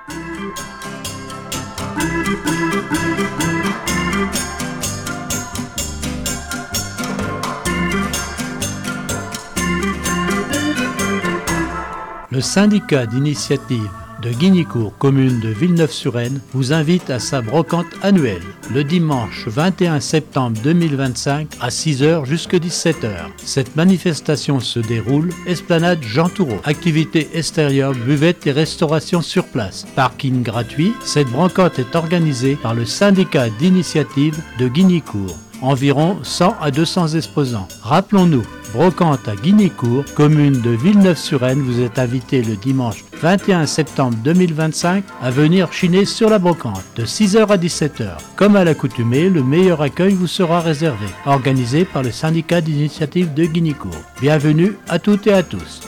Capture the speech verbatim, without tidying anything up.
Le syndicat d'initiative de Guignicourt, commune de Villeneuve-sur-Aisne, vous invite à sa brocante annuelle, le dimanche vingt et un septembre deux mille vingt-cinq à six heures jusqu'à dix-sept heures. Cette manifestation se déroule esplanade Jean Toureau. Activités extérieures, buvettes et restauration sur place. Parking gratuit. Cette brocante est organisée par le syndicat d'initiative de Guignicourt. Environ cent à deux cents exposants. Rappelons-nous, brocante à Guignicourt, commune de Villeneuve-sur-Aisne, vous êtes invité le dimanche vingt et un septembre deux mille vingt-cinq à venir chiner sur la brocante de six heures à dix-sept heures. Comme à l'accoutumée, le meilleur accueil vous sera réservé, organisé par le syndicat d'initiative de Guignicourt. Bienvenue à toutes et à tous.